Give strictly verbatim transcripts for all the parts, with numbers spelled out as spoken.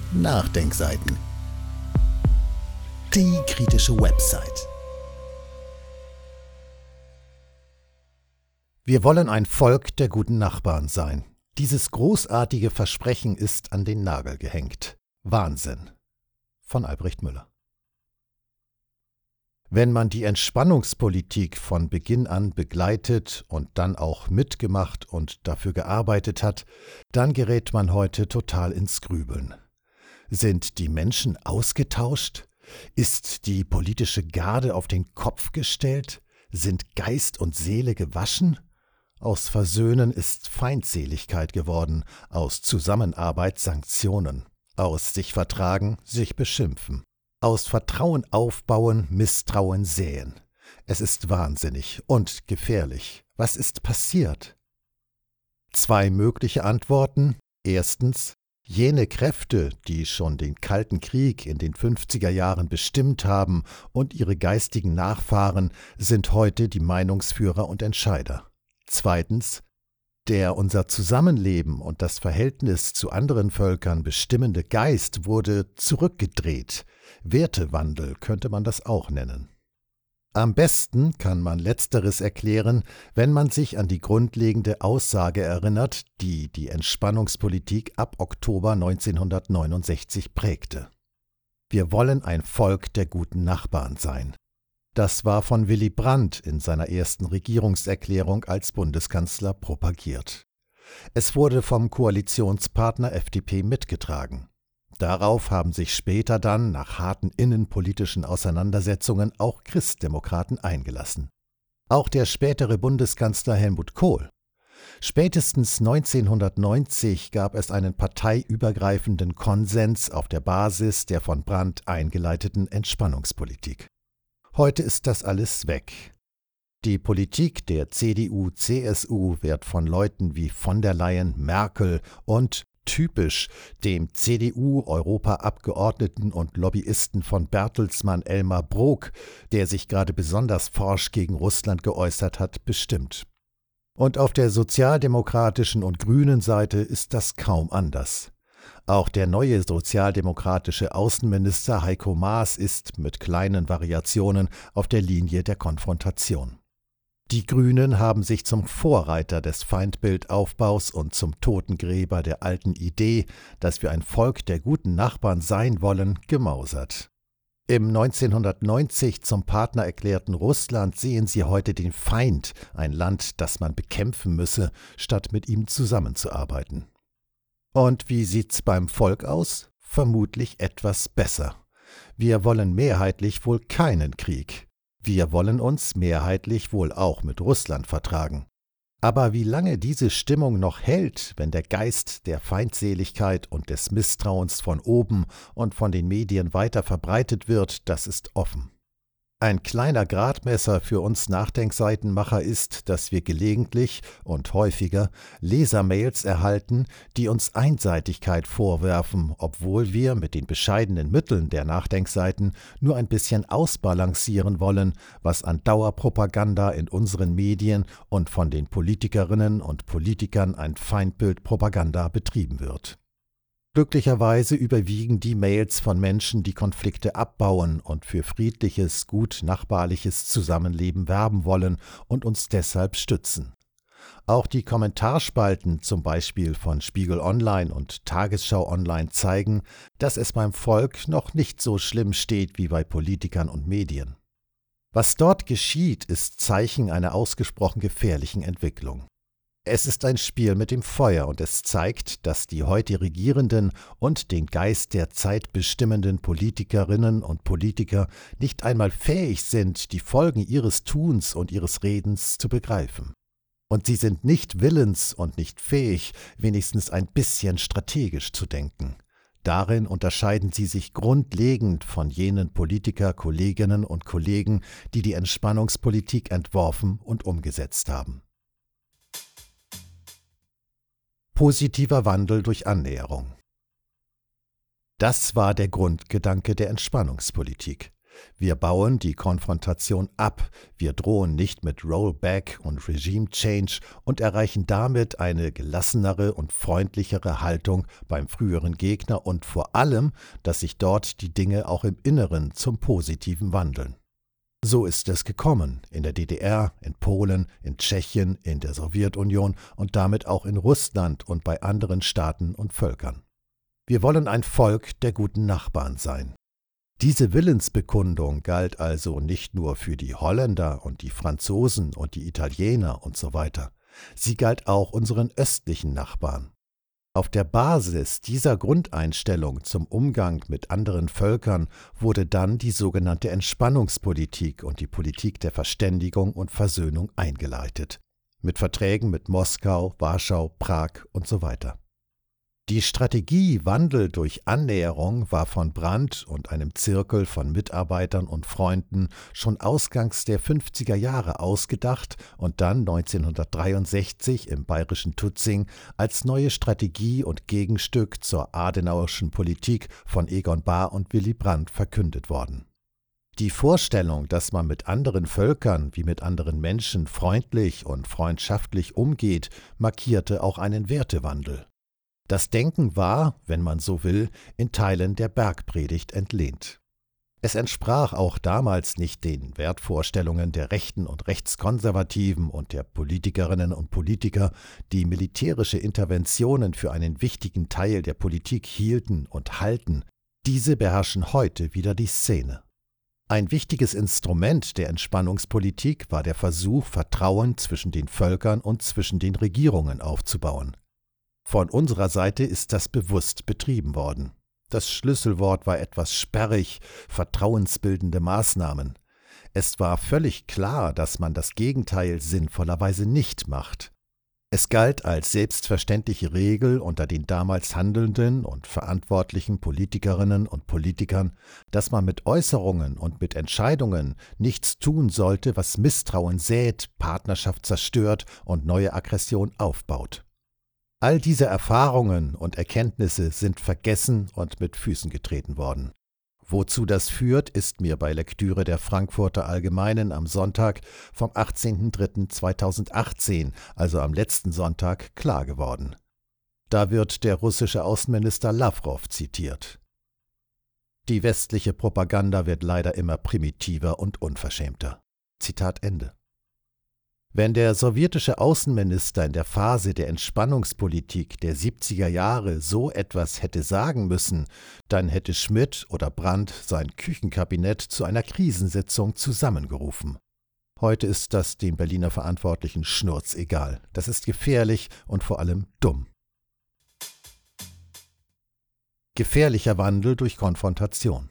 Nachdenkseiten. Die kritische Website. Wir wollen ein Volk der guten Nachbarn sein. Dieses großartige Versprechen ist an den Nagel gehängt. Wahnsinn. Von Albrecht Müller. Wenn man die Entspannungspolitik von Beginn an begleitet und dann auch mitgemacht und dafür gearbeitet hat, dann gerät man heute total ins Grübeln. Sind die Menschen ausgetauscht? Ist die politische Garde auf den Kopf gestellt? Sind Geist und Seele gewaschen? Aus Versöhnen ist Feindseligkeit geworden, aus Zusammenarbeit Sanktionen, aus sich vertragen, sich beschimpfen. Aus Vertrauen aufbauen, Misstrauen säen. Es ist wahnsinnig und gefährlich. Was ist passiert? Zwei mögliche Antworten. Erstens, jene Kräfte, die schon den Kalten Krieg in den fünfziger Jahren bestimmt haben und ihre geistigen Nachfahren, sind heute die Meinungsführer und Entscheider. Zweitens, der unser Zusammenleben und das Verhältnis zu anderen Völkern bestimmende Geist wurde zurückgedreht. Wertewandel könnte man das auch nennen. Am besten kann man Letzteres erklären, wenn man sich an die grundlegende Aussage erinnert, die die Entspannungspolitik ab Oktober neunzehnhundertneunundsechzig prägte. Wir wollen ein Volk der guten Nachbarn sein. Das war von Willy Brandt in seiner ersten Regierungserklärung als Bundeskanzler propagiert. Es wurde vom Koalitionspartner F D P mitgetragen. Darauf haben sich später dann, nach harten innenpolitischen Auseinandersetzungen, auch Christdemokraten eingelassen. Auch der spätere Bundeskanzler Helmut Kohl. Spätestens neunzehnhundertneunzig gab es einen parteiübergreifenden Konsens auf der Basis der von Brandt eingeleiteten Entspannungspolitik. Heute ist das alles weg. Die Politik der C D U C S U wird von Leuten wie von der Leyen, Merkel und typisch dem C D U-Europaabgeordneten und Lobbyisten von Bertelsmann Elmar Brok, der sich gerade besonders forsch gegen Russland geäußert hat, bestimmt. Und auf der sozialdemokratischen und grünen Seite ist das kaum anders. Auch der neue sozialdemokratische Außenminister Heiko Maas ist mit kleinen Variationen auf der Linie der Konfrontation. Die Grünen haben sich zum Vorreiter des Feindbildaufbaus und zum Totengräber der alten Idee, dass wir ein Volk der guten Nachbarn sein wollen, gemausert. Im neunzehnhundertneunzig zum Partner erklärten Russland sehen sie heute den Feind, ein Land, das man bekämpfen müsse, statt mit ihm zusammenzuarbeiten. Und wie sieht's beim Volk aus? Vermutlich etwas besser. Wir wollen mehrheitlich wohl keinen Krieg. Wir wollen uns mehrheitlich wohl auch mit Russland vertragen. Aber wie lange diese Stimmung noch hält, wenn der Geist der Feindseligkeit und des Misstrauens von oben und von den Medien weiter verbreitet wird, das ist offen. Ein kleiner Gradmesser für uns Nachdenkseitenmacher ist, dass wir gelegentlich und häufiger Lesermails erhalten, die uns Einseitigkeit vorwerfen, obwohl wir mit den bescheidenen Mitteln der Nachdenkseiten nur ein bisschen ausbalancieren wollen, was an Dauerpropaganda in unseren Medien und von den Politikerinnen und Politikern an Feindbildpropaganda betrieben wird. Glücklicherweise überwiegen die Mails von Menschen, die Konflikte abbauen und für friedliches, gut nachbarliches Zusammenleben werben wollen und uns deshalb stützen. Auch die Kommentarspalten, zum Beispiel von Spiegel Online und Tagesschau Online, zeigen, dass es beim Volk noch nicht so schlimm steht wie bei Politikern und Medien. Was dort geschieht, ist Zeichen einer ausgesprochen gefährlichen Entwicklung. Es ist ein Spiel mit dem Feuer und es zeigt, dass die heute Regierenden und den Geist der Zeit bestimmenden Politikerinnen und Politiker nicht einmal fähig sind, die Folgen ihres Tuns und ihres Redens zu begreifen. Und sie sind nicht willens und nicht fähig, wenigstens ein bisschen strategisch zu denken. Darin unterscheiden sie sich grundlegend von jenen Politiker-Kolleginnen und Kollegen, die die Entspannungspolitik entworfen und umgesetzt haben. Positiver Wandel durch Annäherung. Das war der Grundgedanke der Entspannungspolitik. Wir bauen die Konfrontation ab, wir drohen nicht mit Rollback und Regime Change und erreichen damit eine gelassenere und freundlichere Haltung beim früheren Gegner und vor allem, dass sich dort die Dinge auch im Inneren zum Positiven wandeln. So ist es gekommen, in der D D R, in Polen, in Tschechien, in der Sowjetunion und damit auch in Russland und bei anderen Staaten und Völkern. Wir wollen ein Volk der guten Nachbarn sein. Diese Willensbekundung galt also nicht nur für die Holländer und die Franzosen und die Italiener und so weiter. Sie galt auch unseren östlichen Nachbarn. Auf der Basis dieser Grundeinstellung zum Umgang mit anderen Völkern wurde dann die sogenannte Entspannungspolitik und die Politik der Verständigung und Versöhnung eingeleitet. Mit Verträgen mit Moskau, Warschau, Prag und so weiter. Die Strategie Wandel durch Annäherung war von Brandt und einem Zirkel von Mitarbeitern und Freunden schon ausgangs der fünfziger Jahre ausgedacht und dann neunzehnhundertdreiundsechzig im bayerischen Tutzing als neue Strategie und Gegenstück zur adenauerschen Politik von Egon Bahr und Willy Brandt verkündet worden. Die Vorstellung, dass man mit anderen Völkern wie mit anderen Menschen freundlich und freundschaftlich umgeht, markierte auch einen Wertewandel. Das Denken war, wenn man so will, in Teilen der Bergpredigt entlehnt. Es entsprach auch damals nicht den Wertvorstellungen der Rechten und Rechtskonservativen und der Politikerinnen und Politiker, die militärische Interventionen für einen wichtigen Teil der Politik hielten und halten. Diese beherrschen heute wieder die Szene. Ein wichtiges Instrument der Entspannungspolitik war der Versuch, Vertrauen zwischen den Völkern und zwischen den Regierungen aufzubauen. Von unserer Seite ist das bewusst betrieben worden. Das Schlüsselwort war etwas sperrig, vertrauensbildende Maßnahmen. Es war völlig klar, dass man das Gegenteil sinnvollerweise nicht macht. Es galt als selbstverständliche Regel unter den damals handelnden und verantwortlichen Politikerinnen und Politikern, dass man mit Äußerungen und mit Entscheidungen nichts tun sollte, was Misstrauen sät, Partnerschaft zerstört und neue Aggression aufbaut. All diese Erfahrungen und Erkenntnisse sind vergessen und mit Füßen getreten worden. Wozu das führt, ist mir bei Lektüre der Frankfurter Allgemeinen am Sonntag vom achtzehnten dritten zweitausendachtzehn, also am letzten Sonntag, klar geworden. Da wird der russische Außenminister Lawrow zitiert. Die westliche Propaganda wird leider immer primitiver und unverschämter. Zitat Ende. Wenn der sowjetische Außenminister in der Phase der Entspannungspolitik der siebziger Jahre so etwas hätte sagen müssen, dann hätte Schmidt oder Brandt sein Küchenkabinett zu einer Krisensitzung zusammengerufen. Heute ist das den Berliner Verantwortlichen schnurzegal. Das ist gefährlich und vor allem dumm. Gefährlicher Wandel durch Konfrontation.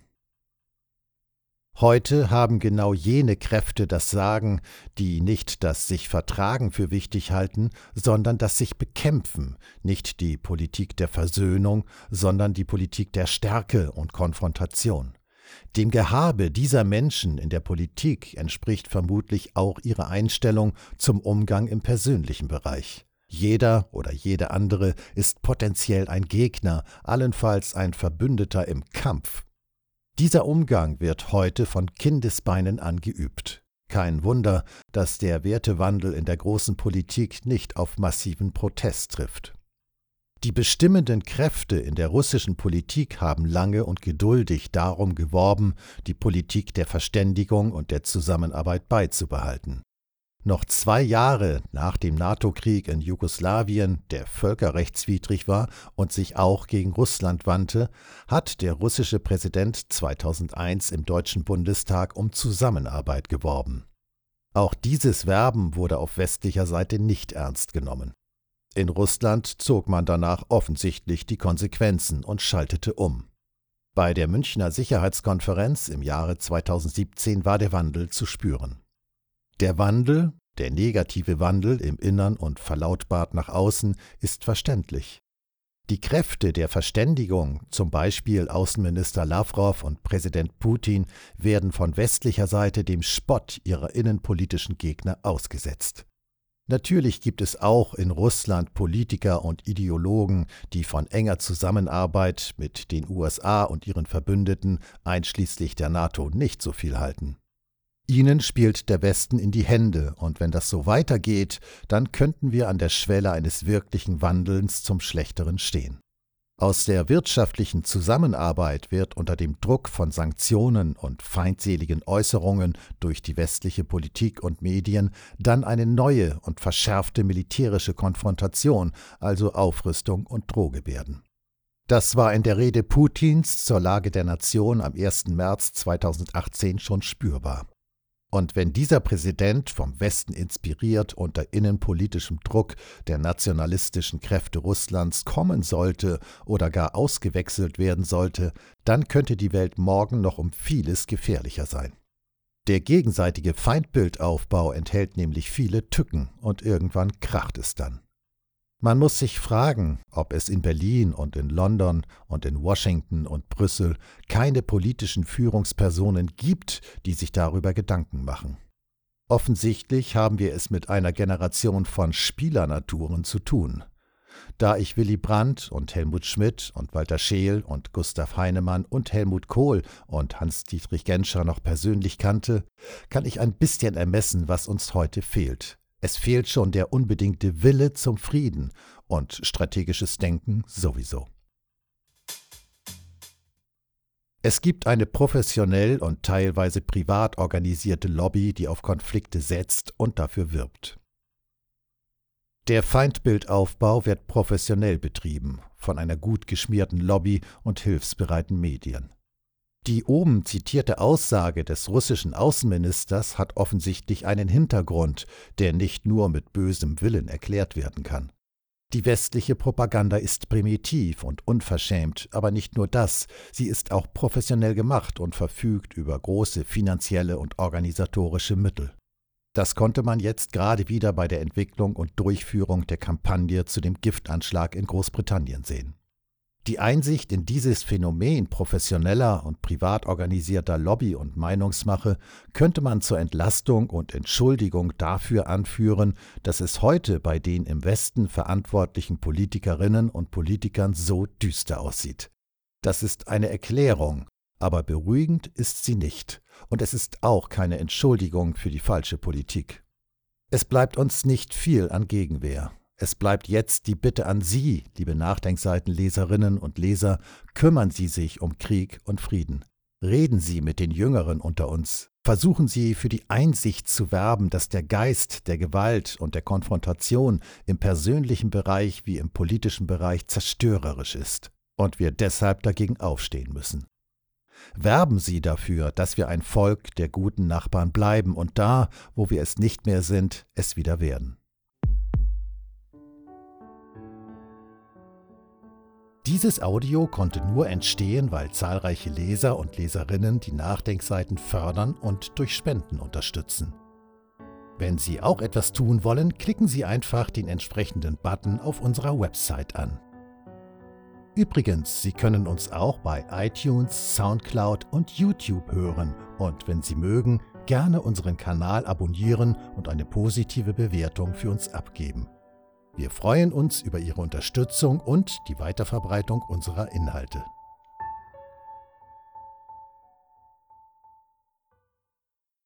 Heute haben genau jene Kräfte das Sagen, die nicht das sich Vertragen für wichtig halten, sondern das sich Bekämpfen, nicht die Politik der Versöhnung, sondern die Politik der Stärke und Konfrontation. Dem Gehabe dieser Menschen in der Politik entspricht vermutlich auch ihre Einstellung zum Umgang im persönlichen Bereich. Jeder oder jede andere ist potenziell ein Gegner, allenfalls ein Verbündeter im Kampf. Dieser Umgang wird heute von Kindesbeinen an geübt. Kein Wunder, dass der Wertewandel in der großen Politik nicht auf massiven Protest trifft. Die bestimmenden Kräfte in der russischen Politik haben lange und geduldig darum geworben, die Politik der Verständigung und der Zusammenarbeit beizubehalten. Noch zwei Jahre nach dem NATO-Krieg in Jugoslawien, der völkerrechtswidrig war und sich auch gegen Russland wandte, hat der russische Präsident zweitausendeins im Deutschen Bundestag um Zusammenarbeit geworben. Auch dieses Werben wurde auf westlicher Seite nicht ernst genommen. In Russland zog man danach offensichtlich die Konsequenzen und schaltete um. Bei der Münchner Sicherheitskonferenz im Jahre zweitausendsiebzehn war der Wandel zu spüren. Der Wandel, der negative Wandel im Innern und verlautbart nach außen, ist verständlich. Die Kräfte der Verständigung, zum Beispiel Außenminister Lawrow und Präsident Putin, werden von westlicher Seite dem Spott ihrer innenpolitischen Gegner ausgesetzt. Natürlich gibt es auch in Russland Politiker und Ideologen, die von enger Zusammenarbeit mit den U S A und ihren Verbündeten, einschließlich der NATO, nicht so viel halten. Ihnen spielt der Westen in die Hände, und wenn das so weitergeht, dann könnten wir an der Schwelle eines wirklichen Wandelns zum Schlechteren stehen. Aus der wirtschaftlichen Zusammenarbeit wird unter dem Druck von Sanktionen und feindseligen Äußerungen durch die westliche Politik und Medien dann eine neue und verschärfte militärische Konfrontation, also Aufrüstung und Drohge werden. Das war in der Rede Putins zur Lage der Nation am ersten März zweitausendachtzehn schon spürbar. Und wenn dieser Präsident, vom Westen inspiriert, unter innenpolitischem Druck der nationalistischen Kräfte Russlands kommen sollte oder gar ausgewechselt werden sollte, dann könnte die Welt morgen noch um vieles gefährlicher sein. Der gegenseitige Feindbildaufbau enthält nämlich viele Tücken, und irgendwann kracht es dann. Man muss sich fragen, ob es in Berlin und in London und in Washington und Brüssel keine politischen Führungspersonen gibt, die sich darüber Gedanken machen. Offensichtlich haben wir es mit einer Generation von Spielernaturen zu tun. Da ich Willy Brandt und Helmut Schmidt und Walter Scheel und Gustav Heinemann und Helmut Kohl und Hans-Dietrich Genscher noch persönlich kannte, kann ich ein bisschen ermessen, was uns heute fehlt. Es fehlt schon der unbedingte Wille zum Frieden und strategisches Denken sowieso. Es gibt eine professionell und teilweise privat organisierte Lobby, die auf Konflikte setzt und dafür wirbt. Der Feindbildaufbau wird professionell betrieben, von einer gut geschmierten Lobby und hilfsbereiten Medien. Die oben zitierte Aussage des russischen Außenministers hat offensichtlich einen Hintergrund, der nicht nur mit bösem Willen erklärt werden kann. Die westliche Propaganda ist primitiv und unverschämt, aber nicht nur das, sie ist auch professionell gemacht und verfügt über große finanzielle und organisatorische Mittel. Das konnte man jetzt gerade wieder bei der Entwicklung und Durchführung der Kampagne zu dem Giftanschlag in Großbritannien sehen. Die Einsicht in dieses Phänomen professioneller und privat organisierter Lobby- und Meinungsmache könnte man zur Entlastung und Entschuldigung dafür anführen, dass es heute bei den im Westen verantwortlichen Politikerinnen und Politikern so düster aussieht. Das ist eine Erklärung, aber beruhigend ist sie nicht, und es ist auch keine Entschuldigung für die falsche Politik. Es bleibt uns nicht viel an Gegenwehr. Es bleibt jetzt die Bitte an Sie, liebe Nachdenkseitenleserinnen und Leser, kümmern Sie sich um Krieg und Frieden. Reden Sie mit den Jüngeren unter uns. Versuchen Sie für die Einsicht zu werben, dass der Geist der Gewalt und der Konfrontation im persönlichen Bereich wie im politischen Bereich zerstörerisch ist und wir deshalb dagegen aufstehen müssen. Werben Sie dafür, dass wir ein Volk der guten Nachbarn bleiben und da, wo wir es nicht mehr sind, es wieder werden. Dieses Audio konnte nur entstehen, weil zahlreiche Leser und Leserinnen die Nachdenkseiten fördern und durch Spenden unterstützen. Wenn Sie auch etwas tun wollen, klicken Sie einfach den entsprechenden Button auf unserer Website an. Übrigens, Sie können uns auch bei iTunes, Soundcloud und YouTube hören und, wenn Sie mögen, gerne unseren Kanal abonnieren und eine positive Bewertung für uns abgeben. Wir freuen uns über Ihre Unterstützung und die Weiterverbreitung unserer Inhalte.